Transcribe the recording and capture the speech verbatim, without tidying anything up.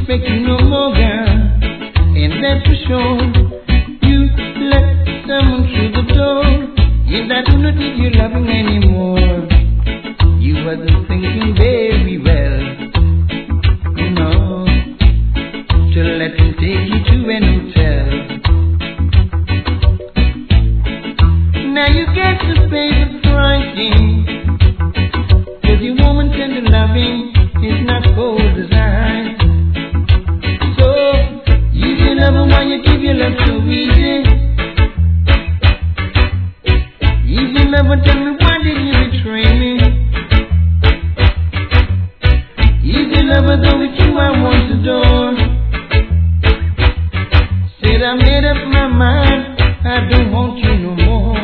respect you no more, girl. And that's for sure. You let someone through the door, and I do not need your loving anymore. You wasn't thinking very well, you know, to let him take you to an hotel. Now you got to pay the pricing, 'cause your woman tender loving is not cold as ice. So you love her while you give your love so easy. Easy lover, tell me why did you betray me? Easy lover, though it's you I want to adore. Said I made up my mind, I don't want you no more.